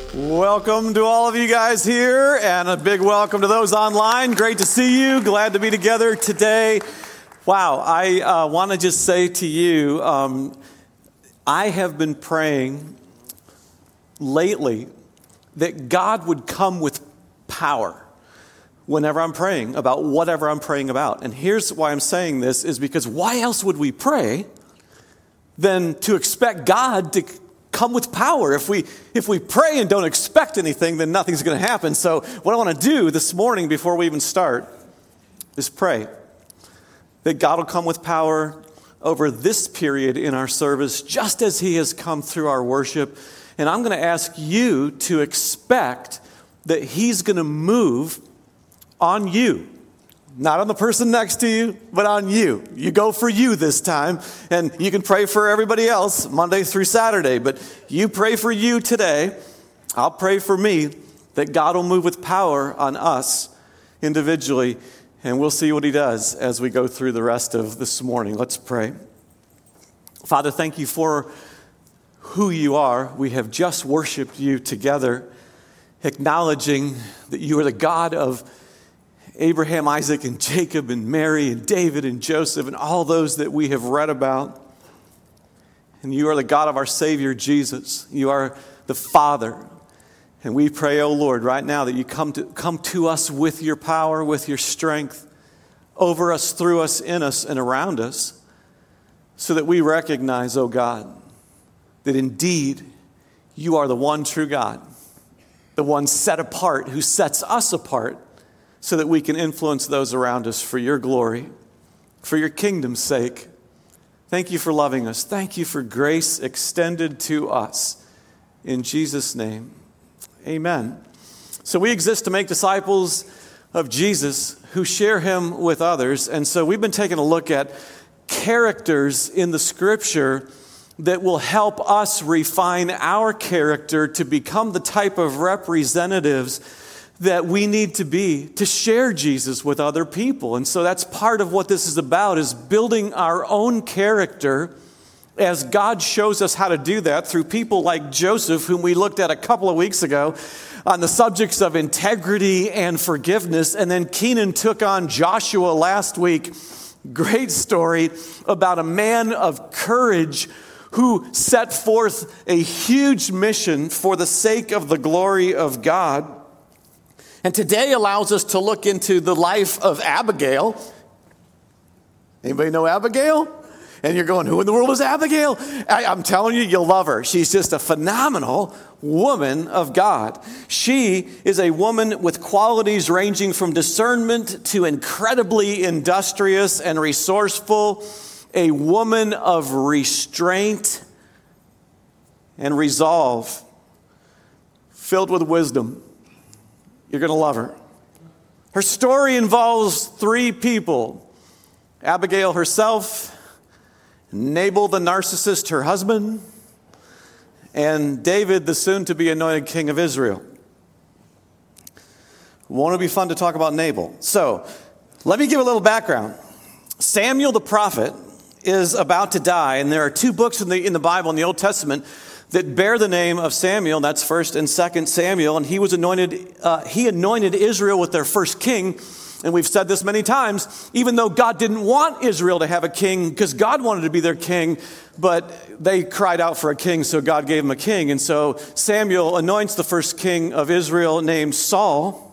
Welcome to all of you guys here, and a big welcome to those online. Great to see you. Glad to be together today. Wow, I want to just say to you, I have been praying lately that God would come with power whenever I'm praying about whatever I'm praying about. And here's why I'm saying this, is because why else would we pray than to expect God to come with power? If we pray and don't expect anything, then nothing's going to happen. So what I want to do this morning before we even start is pray that God will come with power over this period in our service, just as he has come through our worship. And I'm going to ask you to expect that he's going to move on you. Not on the person next to you, but on you. You go for you this time, and you can pray for everybody else Monday through Saturday, but you pray for you today. I'll pray for me that God will move with power on us individually, and we'll see what he does as we go through the rest of this morning. Let's pray. Father, thank you for who you are. We have just worshiped you together, acknowledging that you are the God of Abraham, Isaac, and Jacob, and Mary, and David, and Joseph, and all those that we have read about. And you are the God of our Savior, Jesus. You are the Father. And we pray, oh Lord, right now that you come to us with your power, with your strength, over us, through us, in us, and around us, so that we recognize, oh God, that indeed you are the one true God, the one set apart, who sets us apart, so that we can influence those around us for your glory, for your kingdom's sake. Thank you for loving us. Thank you for grace extended to us. In Jesus' name, amen. So we exist to make disciples of Jesus who share him with others. And so we've been taking a look at characters in the Scripture that will help us refine our character to become the type of representatives that we need to be to share Jesus with other people. And so that's part of what this is about, is building our own character as God shows us how to do that through people like Joseph, whom we looked at a couple of weeks ago on the subjects of integrity and forgiveness. And then Keenan took on Joshua last week. Great story about a man of courage who set forth a huge mission for the sake of the glory of God. And today allows us to look into the life of Abigail. Anybody know Abigail? And you're going, who in the world is Abigail? I'm telling you, you'll love her. She's just a phenomenal woman of God. She is a woman with qualities ranging from discernment to incredibly industrious and resourceful, a woman of restraint and resolve, filled with wisdom. You're going to love her. Her story involves three people: Abigail herself, Nabal the narcissist, her husband, and David, the soon-to-be anointed king of Israel. Won't it be fun to talk about Nabal? So, let me give a little background. Samuel the prophet is about to die, and there are two books in the Bible, in the Old Testament, that bear the name of Samuel. That's 1st and 2nd Samuel. And he anointed Israel with their first king. And we've said this many times, even though God didn't want Israel to have a king, because God wanted to be their king, but they cried out for a king, so God gave them a king. And so Samuel anoints the first king of Israel, named Saul.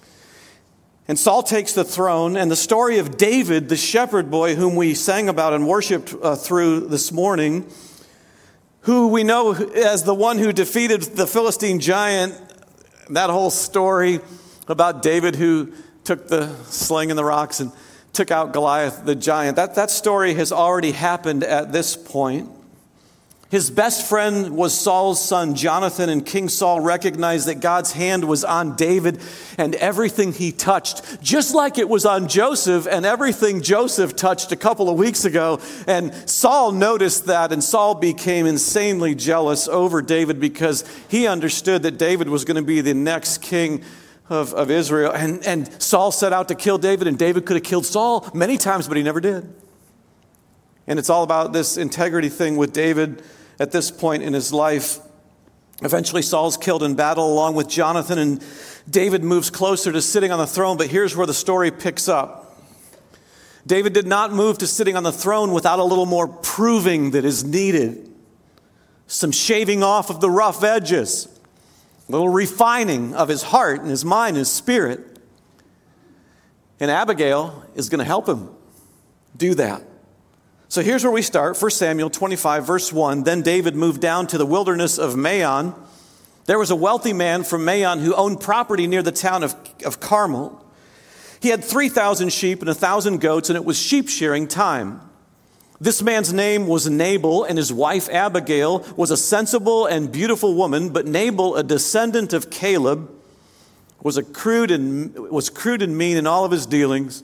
And Saul takes the throne. And the story of David, the shepherd boy, whom we sang about and worshiped through this morning, who we know as the one who defeated the Philistine giant, that whole story about David who took the sling and the rocks and took out Goliath the giant, that story has already happened at this point. His best friend was Saul's son, Jonathan, and King Saul recognized that God's hand was on David and everything he touched, just like it was on Joseph and everything Joseph touched a couple of weeks ago. And Saul noticed that, and Saul became insanely jealous over David because he understood that David was going to be the next king of Israel. And Saul set out to kill David, and David could have killed Saul many times, but he never did. And it's all about this integrity thing with David at this point in his life. Eventually, Saul's killed in battle along with Jonathan, and David moves closer to sitting on the throne. But here's where the story picks up. David did not move to sitting on the throne without a little more proving that is needed. Some shaving off of the rough edges. A little refining of his heart and his mind and his spirit. And Abigail is going to help him do that. So here's where we start. 1 Samuel 25, verse 1. Then David moved down to the wilderness of Maon. There was a wealthy man from Maon who owned property near the town of Carmel. He had 3,000 sheep and 1,000 goats, and it was sheep shearing time. This man's name was Nabal, and his wife Abigail was a sensible and beautiful woman, but Nabal, a descendant of Caleb, was crude and mean in all of his dealings.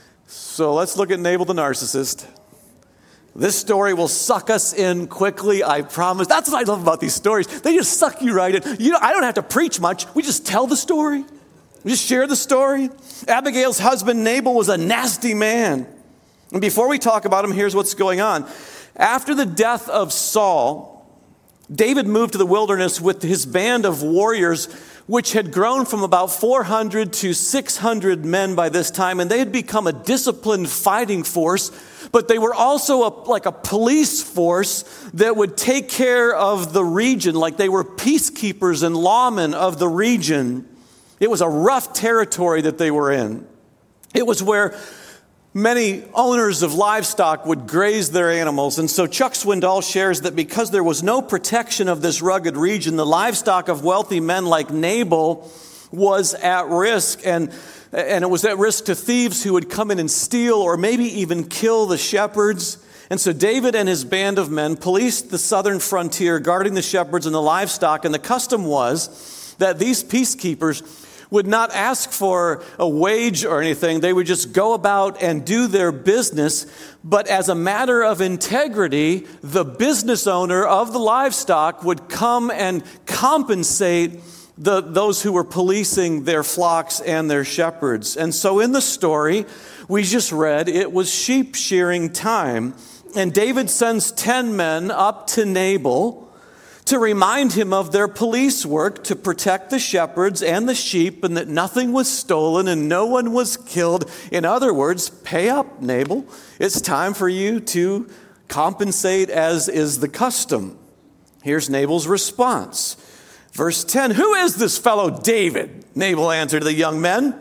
So let's look at Nabal the narcissist. This story will suck us in quickly, I promise. That's what I love about these stories. They just suck you right in. I don't have to preach much. We just tell the story. We just share the story. Abigail's husband Nabal was a nasty man. And before we talk about him, here's what's going on. After the death of Saul, David moved to the wilderness with his band of warriors, which had grown from about 400 to 600 men by this time, and they had become a disciplined fighting force, but they were also like a police force that would take care of the region, like they were peacekeepers and lawmen of the region. It was a rough territory that they were in. It was where many owners of livestock would graze their animals. And so Chuck Swindoll shares that because there was no protection of this rugged region, the livestock of wealthy men like Nabal was at risk. And it was at risk to thieves who would come in and steal or maybe even kill the shepherds. And so David and his band of men policed the southern frontier, guarding the shepherds and the livestock. And the custom was that these peacekeepers would not ask for a wage or anything. They would just go about and do their business. But as a matter of integrity, the business owner of the livestock would come and compensate those who were policing their flocks and their shepherds. And so in the story we just read, it was sheep shearing time. And David sends 10 men up to Nabal to remind him of their police work to protect the shepherds and the sheep, and that nothing was stolen and no one was killed. In other words, pay up, Nabal. It's time for you to compensate as is the custom. Here's Nabal's response. Verse 10, "Who is this fellow David?" Nabal answered the young men.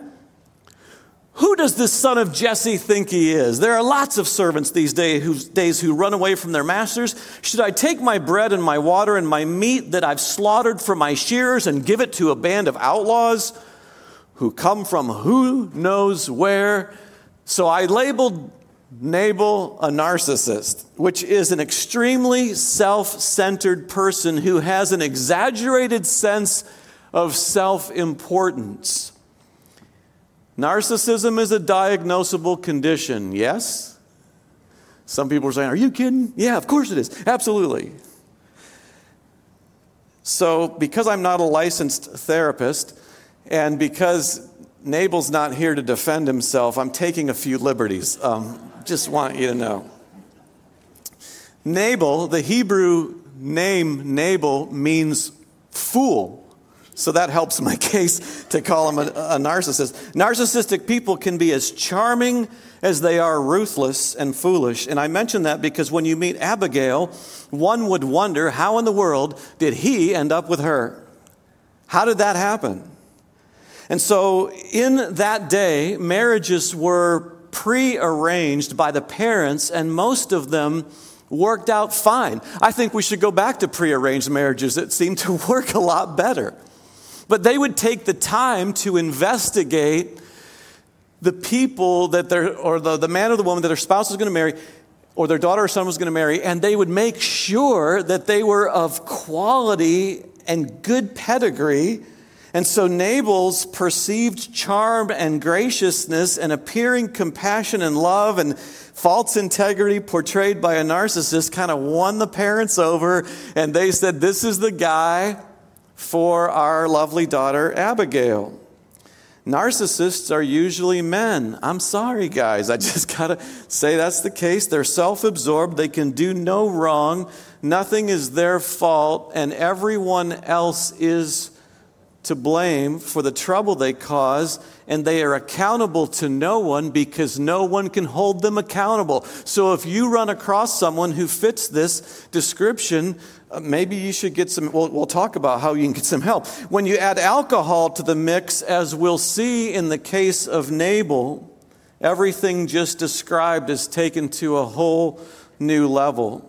"Who does this son of Jesse think he is? There are lots of servants these days who run away from their masters. Should I take my bread and my water and my meat that I've slaughtered for my shearers and give it to a band of outlaws who come from who knows where?" So I labeled Nabal a narcissist, which is an extremely self-centered person who has an exaggerated sense of self-importance. Narcissism is a diagnosable condition, yes? Some people are saying, "Are you kidding?" Yeah, of course it is. Absolutely. So because I'm not a licensed therapist, and because Nabal's not here to defend himself, I'm taking a few liberties. Just want you to know. Nabal, the Hebrew name Nabal, means fool. So that helps my case to call him a narcissist. Narcissistic people can be as charming as they are ruthless and foolish. And I mention that because when you meet Abigail, one would wonder, how in the world did he end up with her? How did that happen? And so in that day, marriages were pre-arranged by the parents, and most of them worked out fine. I think we should go back to pre-arranged marriages. It seemed to work a lot better. But they would take the time to investigate the people that the man or the woman that their spouse was going to marry, or their daughter or son was going to marry, and they would make sure that they were of quality and good pedigree. And so Nabal's perceived charm and graciousness and appearing compassion and love and false integrity portrayed by a narcissist kind of won the parents over, and they said, "This is the guy for our lovely daughter Abigail." Narcissists are usually men. I'm sorry, guys. I just got to say that's the case. They're self-absorbed. They can do no wrong. Nothing is their fault, and everyone else is to blame for the trouble they cause, and they are accountable to no one because no one can hold them accountable. So if you run across someone who fits this description, maybe you should get some, we'll talk about how you can get some help. When you add alcohol to the mix, as we'll see in the case of Nabal, everything just described is taken to a whole new level.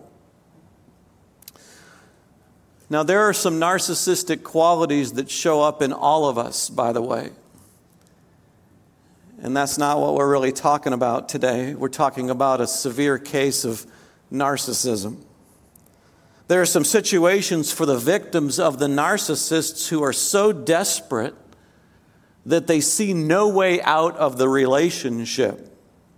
Now, there are some narcissistic qualities that show up in all of us, by the way. And that's not what we're really talking about today. We're talking about a severe case of narcissism. There are some situations for the victims of the narcissists who are so desperate that they see no way out of the relationship.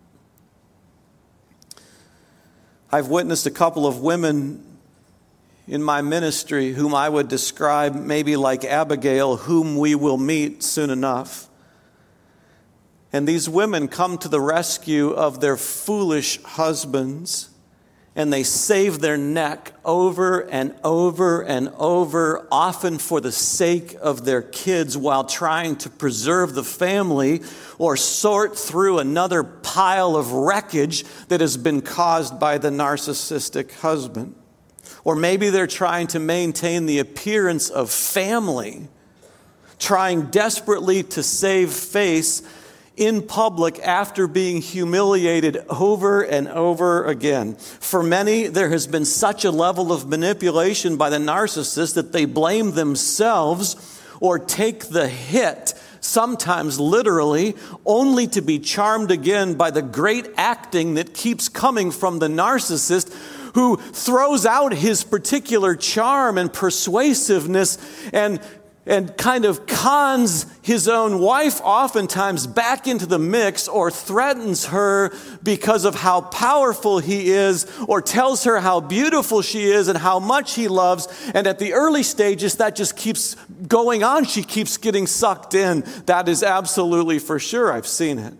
I've witnessed a couple of women in my ministry whom I would describe maybe like Abigail, whom we will meet soon enough. And these women come to the rescue of their foolish husbands, and they save their neck over and over and over, often for the sake of their kids, while trying to preserve the family or sort through another pile of wreckage that has been caused by the narcissistic husband. Or maybe they're trying to maintain the appearance of family, trying desperately to save face in public after being humiliated over and over again. For many, there has been such a level of manipulation by the narcissist that they blame themselves or take the hit, sometimes literally, only to be charmed again by the great acting that keeps coming from the narcissist, who throws out his particular charm and persuasiveness and kind of cons his own wife oftentimes back into the mix, or threatens her because of how powerful he is, or tells her how beautiful she is and how much he loves. And at the early stages, that just keeps going on. She keeps getting sucked in. That is absolutely for sure. I've seen it.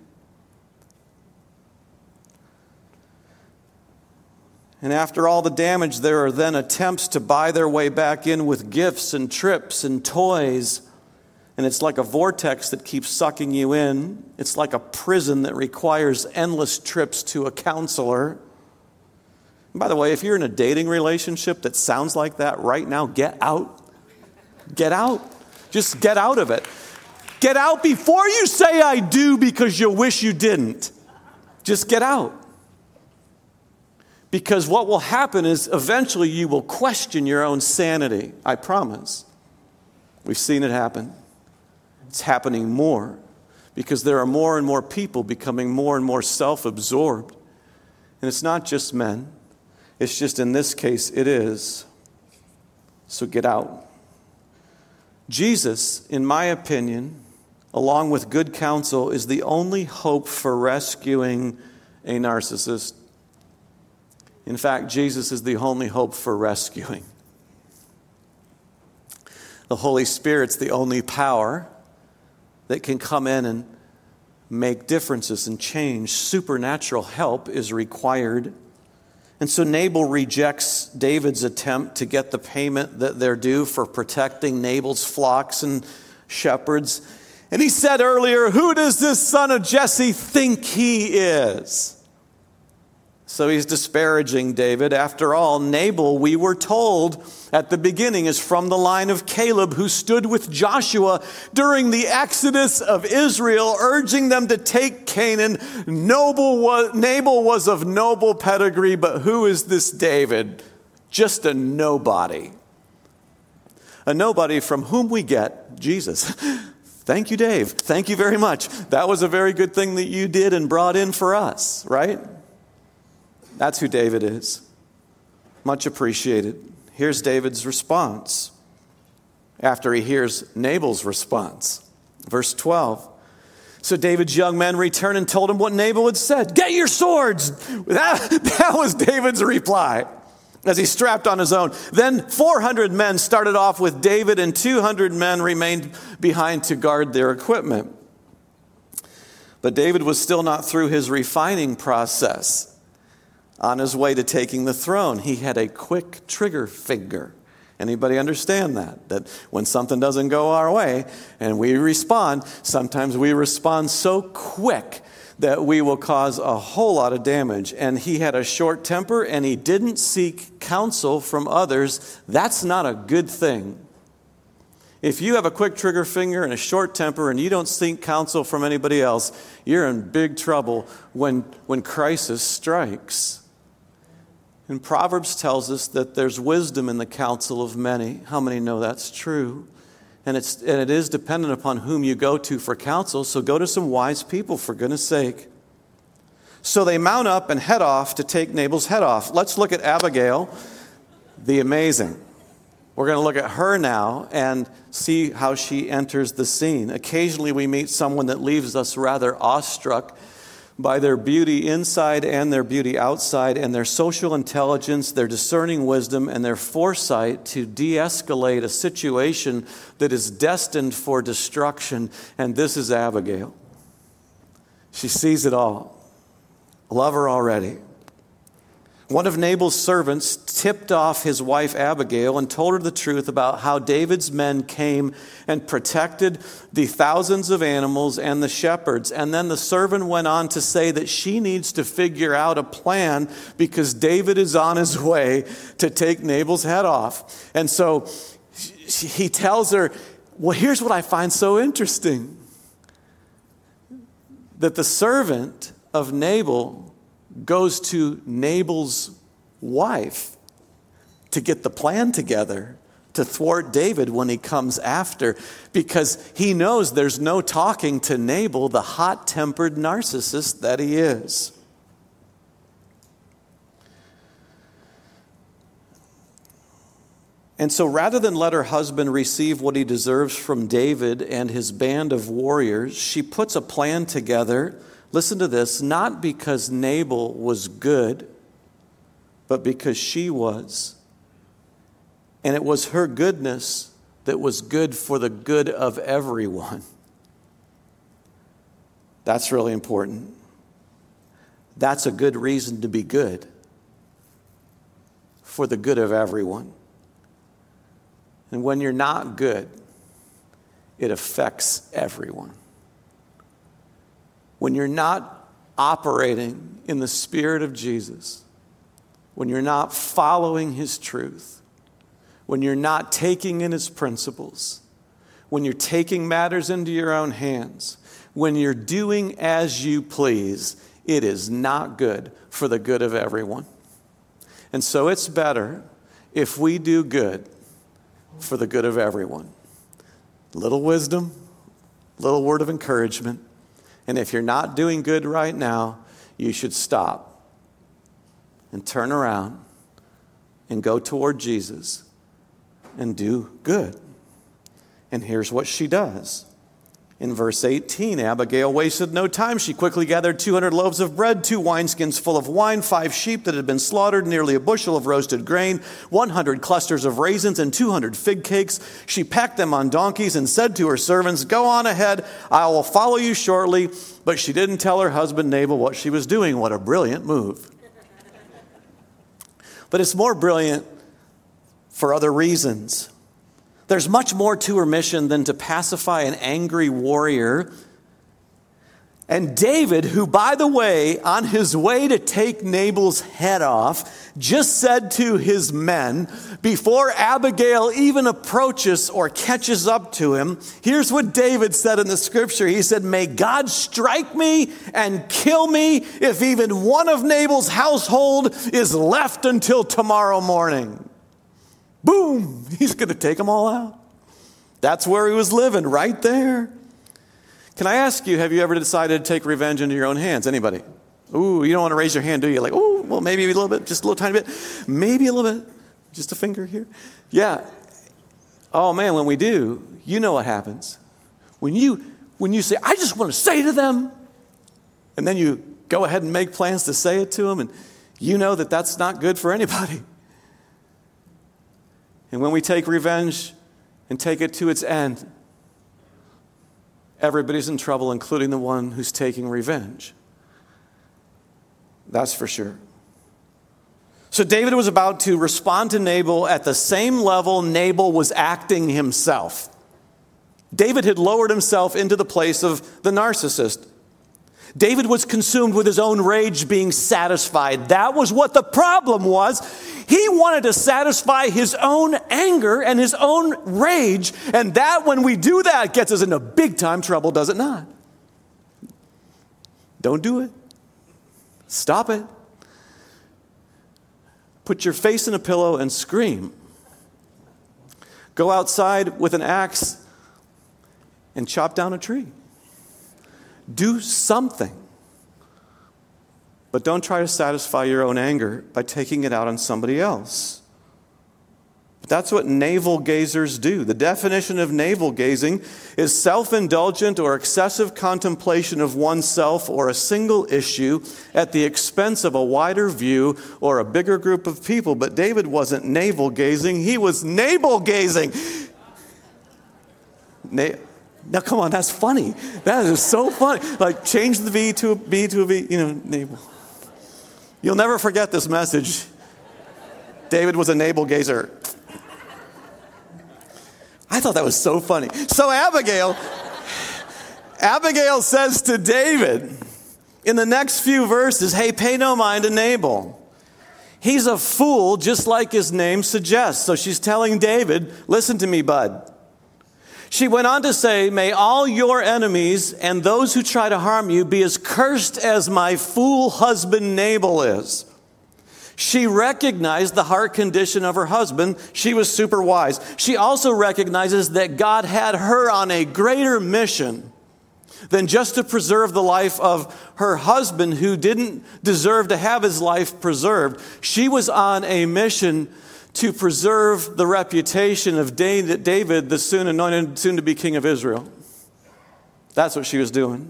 And after all the damage, there are then attempts to buy their way back in with gifts and trips and toys. And it's like a vortex that keeps sucking you in. It's like a prison that requires endless trips to a counselor. And by the way, if you're in a dating relationship that sounds like that right now, get out. Get out. Just get out of it. Get out before you say I do because you wish you didn't. Just get out. Because what will happen is eventually you will question your own sanity. I promise. We've seen it happen. It's happening more because there are more and more people becoming more and more self-absorbed. And it's not just men. It's just in this case it is. So get out. Jesus, in my opinion, along with good counsel, is the only hope for rescuing a narcissist. In fact, Jesus is the only hope for rescuing. The Holy Spirit's the only power that can come in and make differences and change. Supernatural help is required. And so Nabal rejects David's attempt to get the payment that they're due for protecting Nabal's flocks and shepherds. And he said earlier, "Who does this son of Jesse think he is?" So he's disparaging David. After all, Nabal, we were told at the beginning, is from the line of Caleb, who stood with Joshua during the exodus of Israel, urging them to take Canaan. Nabal was of noble pedigree, but who is this David? Just a nobody. A nobody from whom we get Jesus. Thank you, Dave. Thank you very much. That was a very good thing that you did and brought in for us, right? That's who David is. Much appreciated. Here's David's response after he hears Nabal's response. Verse 12. So David's young men returned and told him what Nabal had said. "Get your swords." That was David's reply as he strapped on his own. Then 400 men started off with David, and 200 men remained behind to guard their equipment. But David was still not through his refining process. on his way to taking the throne. He had a quick trigger finger. Anybody understand that? That when something doesn't go our way and we respond, sometimes we respond so quick that we will cause a whole lot of damage. And he had a short temper and he didn't seek counsel from others. That's not a good thing. If you have a quick trigger finger and a short temper and you don't seek counsel from anybody else, you're in big trouble when crisis strikes. And Proverbs tells us that there's wisdom in the counsel of many. How many know that's true? And it is dependent upon whom you go to for counsel, so go to some wise people, for goodness sake. So they mount up and head off to take Nabal's head off. Let's look at Abigail, the amazing. We're going to look at her now and see how she enters the scene. Occasionally we meet someone that leaves us rather awestruck by their beauty inside and their beauty outside, and their social intelligence, their discerning wisdom, and their foresight to de-escalate a situation that is destined for destruction. And this is Abigail. She sees it all. Love her already. One of Nabal's servants tipped off his wife Abigail and told her the truth about how David's men came and protected the thousands of animals and the shepherds. And then the servant went on to say that she needs to figure out a plan because David is on his way to take Nabal's head off. And so he tells her, well, here's what I find so interesting. That the servant of Nabal goes to Nabal's wife to get the plan together to thwart David when he comes after, because he knows there's no talking to Nabal, the hot-tempered narcissist that he is. And so rather than let her husband receive what he deserves from David and his band of warriors, she puts a plan together. Listen to this, not because Nabal was good, but because she was. And it was her goodness that was good for the good of everyone. That's really important. That's a good reason to be good. For the good of everyone. And when you're not good, it affects everyone. When you're not operating in the Spirit of Jesus, when you're not following His truth, when you're not taking in His principles, when you're taking matters into your own hands, when you're doing as you please, it is not good for the good of everyone. And so it's better if we do good for the good of everyone. Little wisdom, little word of encouragement. And if you're not doing good right now, you should stop and turn around and go toward Jesus and do good. And here's what she does. In verse 18, Abigail wasted no time. She quickly gathered 200 loaves of bread, 2 wineskins full of wine, 5 sheep that had been slaughtered, nearly a bushel of roasted grain, 100 clusters of raisins, and 200 fig cakes. She packed them on donkeys and said to her servants, "Go on ahead, I will follow you shortly." But she didn't tell her husband Nabal what she was doing. What a brilliant move. But it's more brilliant for other reasons. There's much more to her mission than to pacify an angry warrior. And David, who, by the way, on his way to take Nabal's head off, just said to his men, before Abigail even approaches or catches up to him, here's what David said in the scripture. He said, "May God strike me and kill me if even one of Nabal's household is left until tomorrow morning." Boom! He's going to take them all out. That's where he was living, right there. Can I ask you, have you ever decided to take revenge into your own hands? Anybody? Ooh, you don't want to raise your hand, do you? Like, oh, well, maybe a little bit, just a little tiny bit. Maybe a little bit, just a finger here. Yeah. Oh, man, when we do, you know what happens. When you say, "I just want to say to them," and then you go ahead and make plans to say it to them, and you know that that's not good for anybody. And when we take revenge and take it to its end, everybody's in trouble, including the one who's taking revenge. That's for sure. So David was about to respond to Nabal at the same level Nabal was acting himself. David had lowered himself into the place of the narcissist. David was consumed with his own rage being satisfied. That was what the problem was. He wanted to satisfy his own anger and his own rage. And that, when we do that, gets us into big time trouble, does it not? Don't do it. Stop it. Put your face in a pillow and scream. Go outside with an axe and chop down a tree. Do something. But don't try to satisfy your own anger by taking it out on somebody else. But that's what navel gazers do. The definition of navel gazing is self-indulgent or excessive contemplation of oneself or a single issue at the expense of a wider view or a bigger group of people. But David wasn't navel gazing, he was navel gazing. Now, come on, that's funny. That is so funny. Like, change the V to a B to a V, navel. You'll never forget this message. David was a navel gazer. I thought that was so funny. So Abigail says to David in the next few verses, hey, pay no mind to Nabal. He's a fool, just like his name suggests. So she's telling David, listen to me, bud. She went on to say, may all your enemies and those who try to harm you be as cursed as my fool husband Nabal is. She recognized the heart condition of her husband. She was super wise. She also recognizes that God had her on a greater mission than just to preserve the life of her husband who didn't deserve to have his life preserved. She was on a mission to preserve the reputation of David, the soon anointed, soon to be king of Israel. That's what she was doing.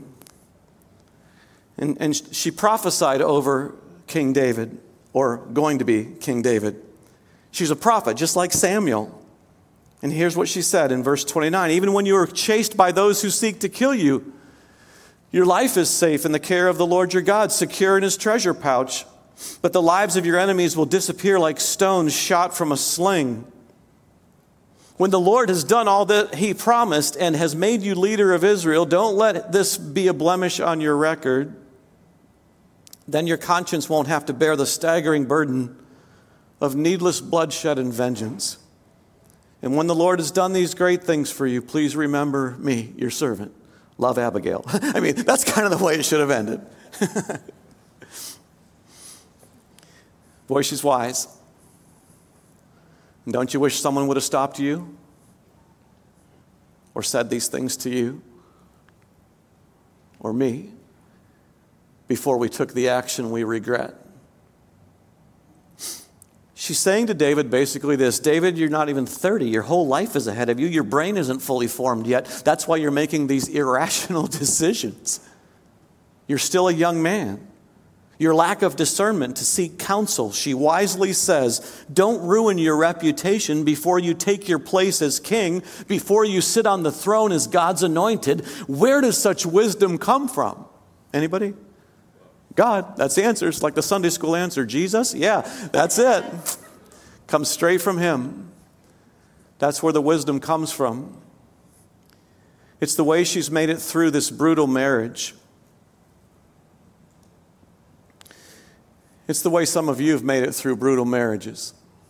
And she prophesied over King David, or going to be King David. She's a prophet, just like Samuel. And here's what she said in verse 29. Even when you are chased by those who seek to kill you, your life is safe in the care of the Lord your God, secure in his treasure pouch. But the lives of your enemies will disappear like stones shot from a sling. When the Lord has done all that he promised and has made you leader of Israel, don't let this be a blemish on your record. Then your conscience won't have to bear the staggering burden of needless bloodshed and vengeance. And when the Lord has done these great things for you, please remember me, your servant. Love, Abigail. I mean, that's kind of the way it should have ended. Boy, she's wise. And don't you wish someone would have stopped you or said these things to you or me before we took the action we regret? She's saying to David basically this: David, you're not even 30. Your whole life is ahead of you. Your brain isn't fully formed yet. That's why you're making these irrational decisions. You're still a young man. Your lack of discernment to seek counsel, she wisely says, don't ruin your reputation before you take your place as king, before you sit on the throne as God's anointed. Where does such wisdom come from? Anybody? God. That's the answer. It's like the Sunday school answer. Jesus? Yeah, that's it. Comes straight from him. That's where the wisdom comes from. It's the way she's made it through this brutal marriage. It's the way some of you have made it through brutal marriages.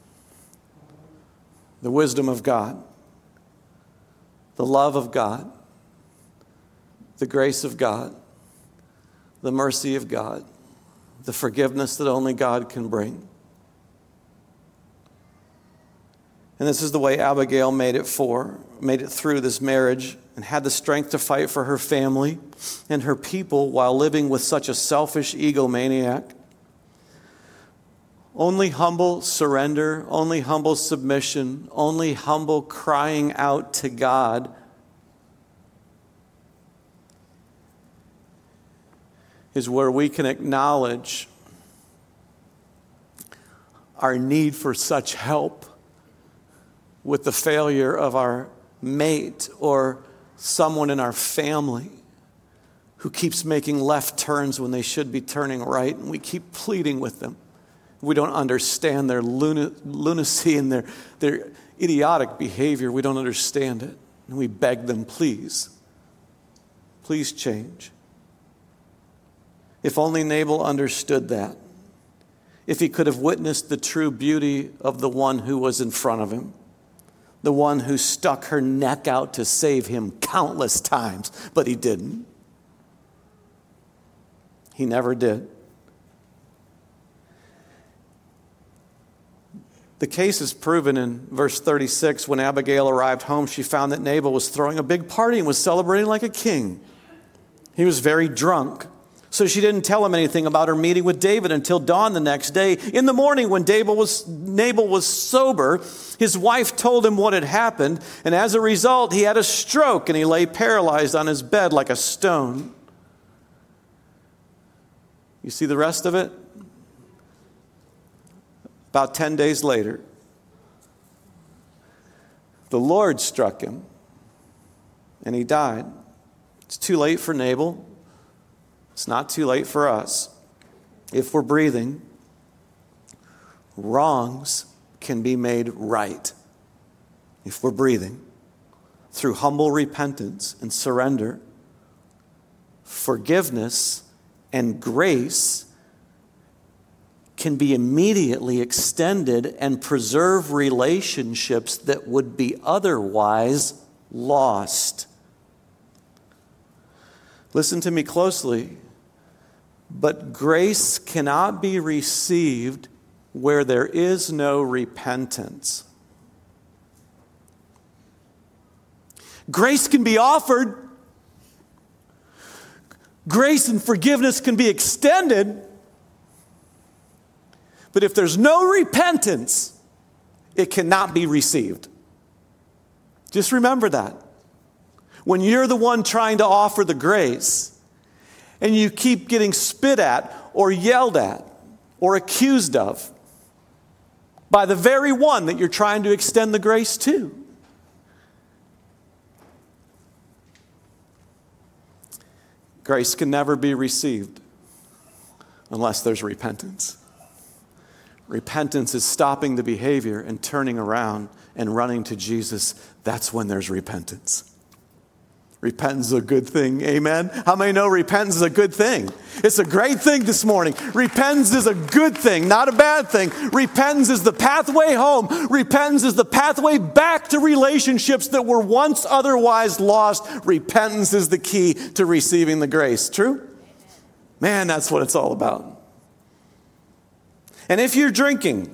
The wisdom of God, the love of God, the grace of God, the mercy of God, the forgiveness that only God can bring. And this is the way Abigail made it through this marriage and had the strength to fight for her family and her people while living with such a selfish egomaniac. Only humble surrender, only humble submission, only humble crying out to God is where we can acknowledge our need for such help with the failure of our mate or someone in our family who keeps making left turns when they should be turning right, and we keep pleading with them. We don't understand their lunacy and their idiotic behavior. We don't understand it. And we beg them, please change. If only Nabal understood that. If he could have witnessed the true beauty of the one who was in front of him, the one who stuck her neck out to save him countless times, but he didn't. He never did. The case is proven in verse 36. When Abigail arrived home, she found that Nabal was throwing a big party and was celebrating like a king. He was very drunk. So she didn't tell him anything about her meeting with David until dawn the next day. In the morning, when Nabal was sober, his wife told him what had happened, and as a result, he had a stroke and he lay paralyzed on his bed like a stone. You see the rest of it? About 10 days later, the Lord struck him and he died. It's too late for Nabal. It's not too late for us. If we're breathing, wrongs can be made right. If we're breathing, through humble repentance and surrender, forgiveness and grace can be immediately extended and preserve relationships that would be otherwise lost. Listen to me closely. But grace cannot be received where there is no repentance. Grace can be offered. Grace and forgiveness can be extended. But if there's no repentance, it cannot be received. Just remember that. When you're the one trying to offer the grace, and you keep getting spit at or yelled at or accused of by the very one that you're trying to extend the grace to, grace can never be received unless there's repentance. Repentance is stopping the behavior and turning around and running to Jesus. That's when there's repentance. Repentance is a good thing. Amen? How many know repentance is a good thing? It's a great thing this morning. Repentance is a good thing, not a bad thing. Repentance is the pathway home. Repentance is the pathway back to relationships that were once otherwise lost. Repentance is the key to receiving the grace. True? Man, that's what it's all about. And if you're drinking,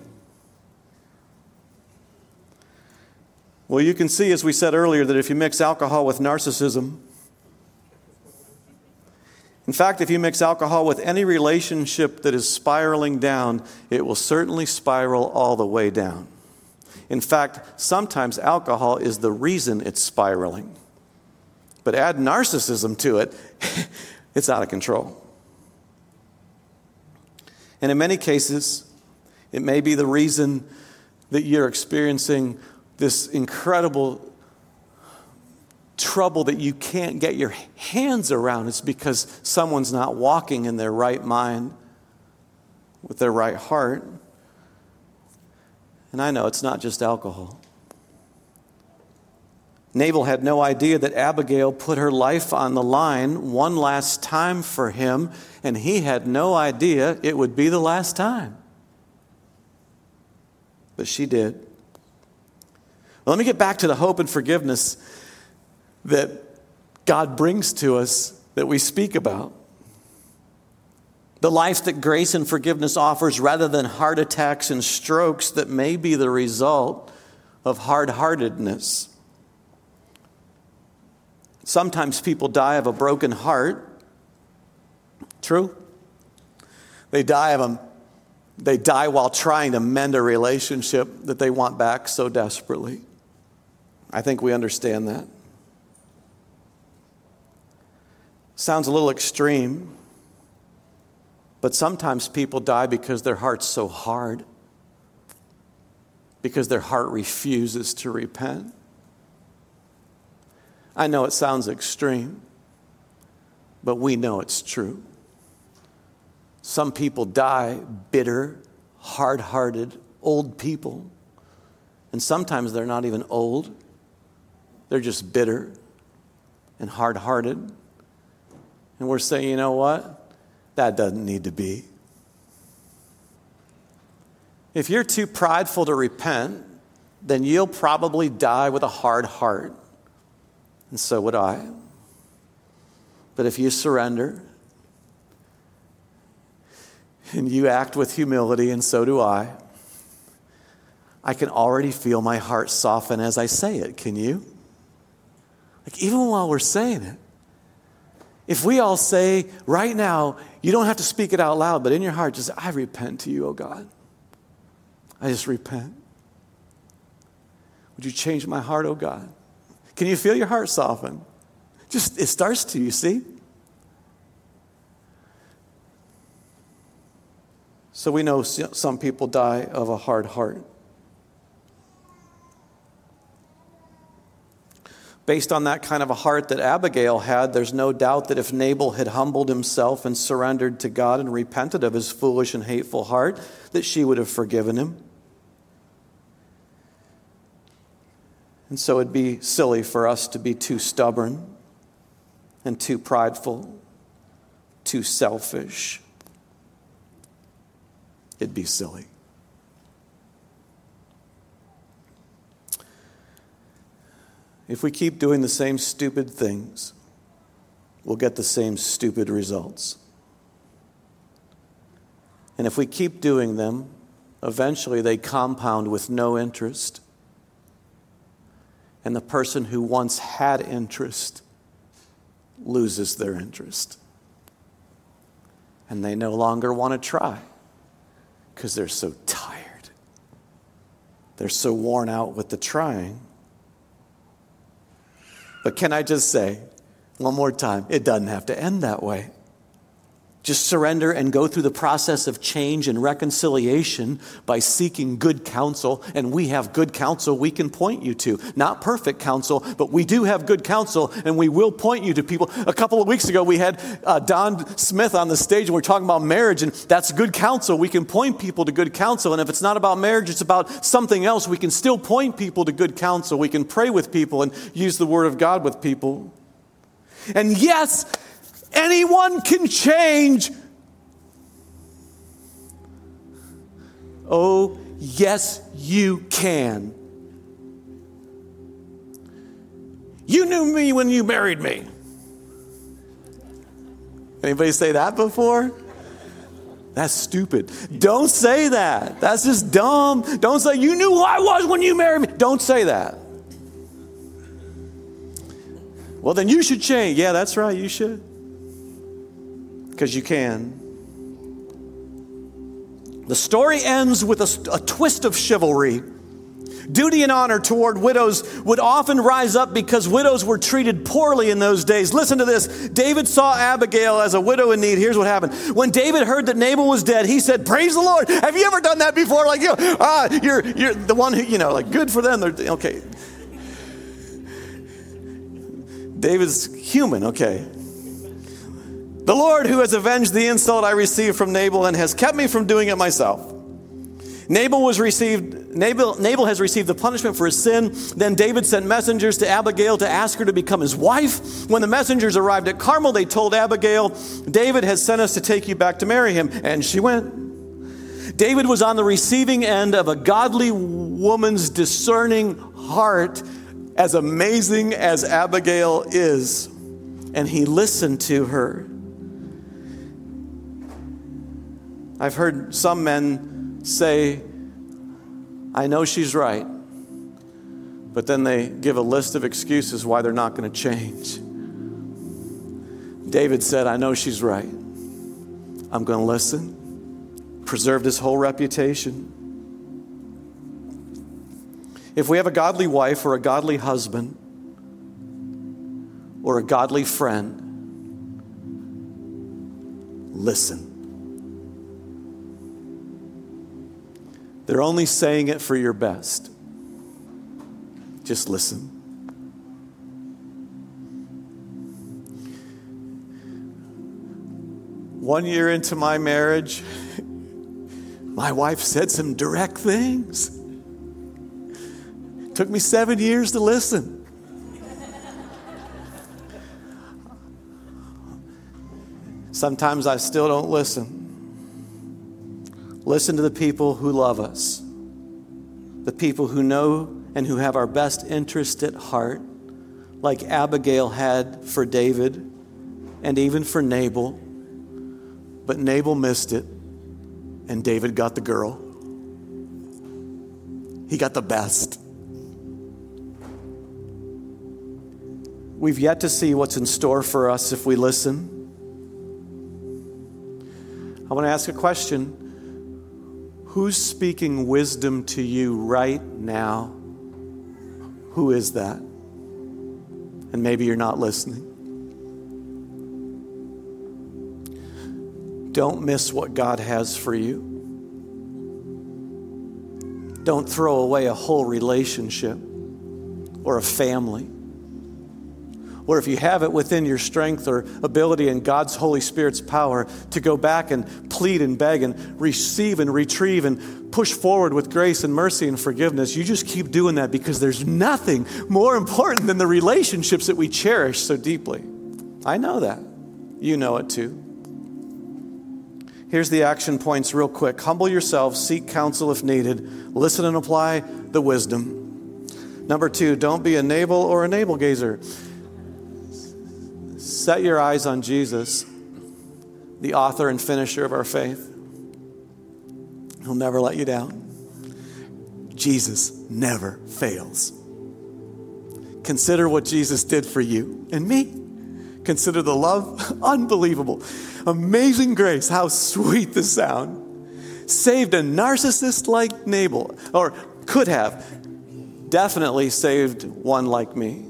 well, you can see, as we said earlier, that if you mix alcohol with narcissism, in fact, if you mix alcohol with any relationship that is spiraling down, it will certainly spiral all the way down. In fact, sometimes alcohol is the reason it's spiraling. But add narcissism to it, it's out of control. And in many cases, it may be the reason that you're experiencing this incredible trouble that you can't get your hands around. It's because someone's not walking in their right mind, with their right heart. And I know it's not just alcohol. Nabal had no idea that Abigail put her life on the line one last time for him, and he had no idea it would be the last time. But she did. Well, let me get back to the hope and forgiveness that God brings to us, that we speak about. The life that grace and forgiveness offers, rather than heart attacks and strokes that may be the result of hard-heartedness. Sometimes people die of a broken heart. True? They die while trying to mend a relationship that they want back so desperately. I think we understand that. Sounds a little extreme, but sometimes people die because their heart's so hard, because their heart refuses to repent. I know it sounds extreme, but we know it's true. Some people die bitter, hard-hearted old people. And sometimes they're not even old. They're just bitter and hard-hearted. And we're saying, you know what? That doesn't need to be. If you're too prideful to repent, then you'll probably die with a hard heart. And so would I. But if you surrender and you act with humility, and so do I can already feel my heart soften as I say it. Can you? Like, even while we're saying it, if we all say right now, you don't have to speak it out loud, but in your heart, just, I repent to you, oh God. I just repent. Would you change my heart, oh God? Can you feel your heart soften? Just, it starts to, you see? So we know some people die of a hard heart. Based on that kind of a heart that Abigail had, there's no doubt that if Nabal had humbled himself and surrendered to God and repented of his foolish and hateful heart, that she would have forgiven him. And so it'd be silly for us to be too stubborn and too prideful, too selfish. It'd be silly. If we keep doing the same stupid things, we'll get the same stupid results. And if we keep doing them, eventually they compound with no interest. And the person who once had interest loses their interest. And they no longer want to try because they're so tired. They're so worn out with the trying. But can I just say, one more time, it doesn't have to end that way. Just surrender and go through the process of change and reconciliation by seeking good counsel. And we have good counsel we can point you to. Not perfect counsel, but we do have good counsel, and we will point you to people. A couple of weeks ago, we had Don Smith on the stage, and we're talking about marriage, and that's good counsel. We can point people to good counsel. And if it's not about marriage, it's about something else, we can still point people to good counsel. We can pray with people and use the Word of God with people. And yes, anyone can change. Oh, yes, you can. You knew me when you married me. Anybody say that before? That's stupid. Don't say that. That's just dumb. Don't say, you knew who I was when you married me. Don't say that. Well, then you should change. Yeah, that's right, you should. Because you can. The story ends with a twist of chivalry. Duty and honor toward widows would often rise up because widows were treated poorly in those days. Listen to this. David saw Abigail as a widow in need. Here's what happened. When David heard that Nabal was dead, he said, praise the Lord. Have you ever done that before? Like, you're the one who, like, good for them. They're, okay. David's human, okay. The Lord who has avenged the insult I received from Nabal and has kept me from doing it myself. Nabal has received the punishment for his sin. Then David sent messengers to Abigail to ask her to become his wife. When the messengers arrived at Carmel, they told Abigail, David has sent us to take you back to marry him. And she went. David was on the receiving end of a godly woman's discerning heart, as amazing as Abigail is. And he listened to her. I've heard some men say, I know she's right, but then they give a list of excuses why they're not going to change. David said, I know she's right. I'm going to listen. Preserved his whole reputation. If we have a godly wife or a godly husband or a godly friend, listen. They're only saying it for your best. Just listen. One year into my marriage, My wife said some direct things. Took me 7 years to listen. Sometimes I still don't listen. Listen to the people who love us, the people who know and who have our best interest at heart, like Abigail had for David and even for Nabal. But Nabal missed it, and David got the girl. He got the best. We've yet to see what's in store for us if we listen. I want to ask a question. Who's speaking wisdom to you right now? Who is that? And maybe you're not listening. Don't miss what God has for you. Don't throw away a whole relationship or a family. Or if you have it within your strength or ability and God's Holy Spirit's power to go back and plead and beg and receive and retrieve and push forward with grace and mercy and forgiveness, you just keep doing that, because there's nothing more important than the relationships that we cherish so deeply. I know that. You know it too. Here's the action points real quick. Humble yourself, seek counsel if needed, listen and apply the wisdom. Number 2, don't be a Nabal or a navel gazer. Set your eyes on Jesus, the author and finisher of our faith. He'll never let you down. Jesus never fails. Consider what Jesus did for you and me. Consider the love, unbelievable, amazing grace. How sweet the sound. Saved a narcissist like Nabal, or could have, definitely saved one like me.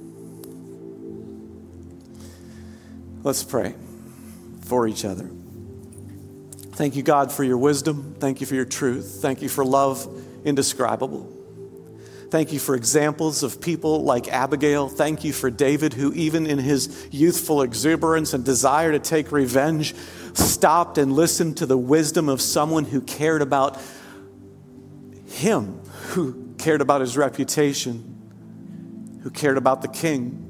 Let's pray for each other. Thank you, God, for your wisdom. Thank you for your truth. Thank you for love indescribable. Thank you for examples of people like Abigail. Thank you for David, who even in his youthful exuberance and desire to take revenge, stopped and listened to the wisdom of someone who cared about him, who cared about his reputation, who cared about the king.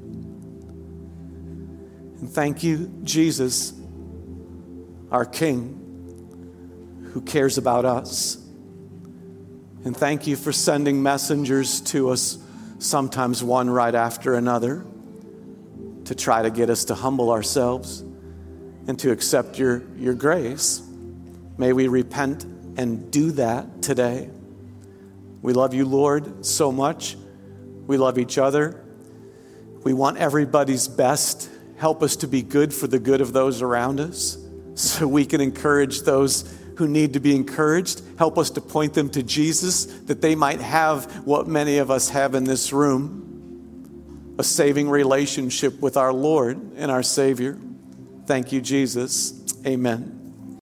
And thank you, Jesus, our King, who cares about us. And thank you for sending messengers to us, sometimes one right after another, to try to get us to humble ourselves and to accept your grace. May we repent and do that today. We love you, Lord, so much. We love each other. We want everybody's best. Help us to be good for the good of those around us, so we can encourage those who need to be encouraged. Help us to point them to Jesus, that they might have what many of us have in this room, a saving relationship with our Lord and our Savior. Thank you, Jesus. Amen.